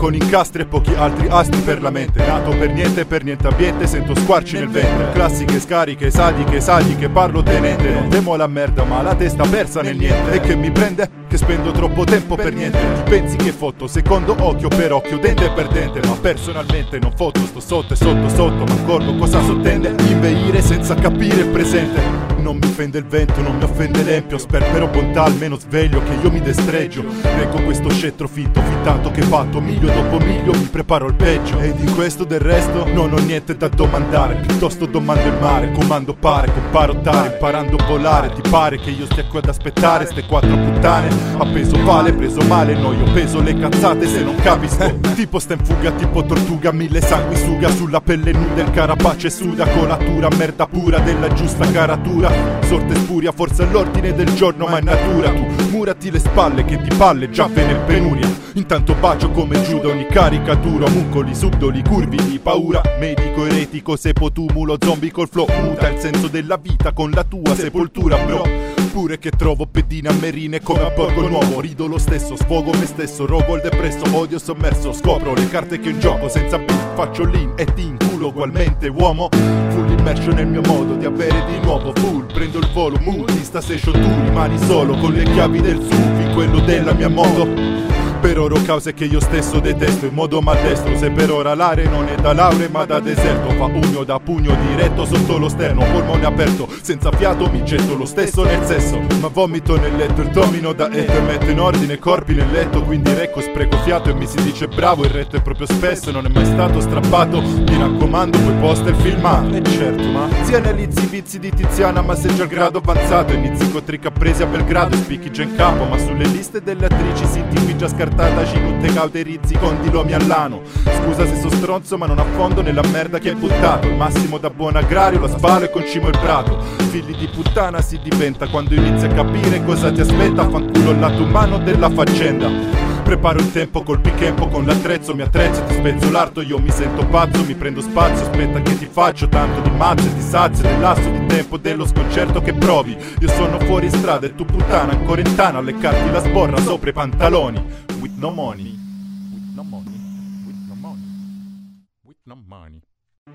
con incastri e pochi altri astri per la mente. Nato per niente ambiente, sento squarci nel ventre. Classiche scariche, sadiche, parlo tenente. Non temo la merda ma la testa persa nel niente. E che mi prende? Che spendo troppo tempo per niente. Ti pensi che fotto? Secondo occhio per occhio, dente per dente. Ma personalmente non fotto, sto sotto e sotto. Ma corvo cosa sottende? Inveire senza capire il presente. Non mi offende il vento, non mi offende l'empio. Sperpero bontà, almeno sveglio che io mi destreggio. Reggo questo scettro fintato che fatto. Miglio dopo miglio mi preparo il peggio. E di questo del resto non ho niente da domandare. Piuttosto domando il mare, comando pare, comparo tare, imparando a volare. Ti pare che io stia qui ad aspettare ste quattro puttane? A peso vale, preso male, no io peso le cazzate se non capisco. Tipo sta in fuga, tipo tortuga, mille sanguisuga. Sulla pelle nuda il carapace suda. Colatura, merda pura della giusta caratura. Sorte spuria, forse all'ordine del giorno ma è natura. Tu murati le spalle che di palle già ve ne penuria. Intanto bacio come Giuda ogni caricatura. Mucoli, subdoli, curvi di paura. Medico, eretico, sepotumulo, zombie col flow. Muta il senso della vita con la tua sepoltura, bro. Pure che trovo pedine a merine come a borgo nuovo. Rido lo stesso, sfogo me stesso, rogo il depresso, odio sommerso. Scopro le carte che ho in gioco, senza beat faccio lean e ti inculo ugualmente uomo. Full immerso nel mio modo di avere di nuovo full. Prendo il volo, multista session, tu rimani solo con le chiavi del SUV in quello della mia moto. Per oro cause che io stesso detesto in modo maldestro. Se per ora l'area non è da lauree ma da deserto. Fa pugno da pugno diretto sotto lo sterno. Polmone aperto, senza fiato mi getto lo stesso nel sesso. Ma vomito nel letto, il domino da etto e metto in ordine corpi nel letto. Quindi recco, spreco fiato e mi si dice bravo. Il retto è proprio spesso, non è mai stato strappato. Mi raccomando, poi posta il filmato. E certo, ma si analizzi i vizi di Tiziana ma sei già al grado avanzato. Inizi con trick appresi a Belgrado e spicchi già in capo. Ma sulle liste delle attrici si tipi già scartati. Cinutte cauterizzi con dilomi all'ano. Scusa se so stronzo ma non affondo nella merda che hai buttato. Il massimo da buon agrario, la spalo e concimo il prato. Figli di puttana si diventa quando inizi a capire cosa ti aspetta. Fanculo il lato umano della faccenda. Preparo il tempo col pichempo, con l'attrezzo mi attrezzo e ti spezzo l'arto. Io mi sento pazzo, mi prendo spazio, aspetta che ti faccio tanto di mazzo e ti sazio del lasso di tempo dello sconcerto che provi. Io sono fuori strada e tu puttana ancora in tana a leccarti la sborra sopra i pantaloni. With no money.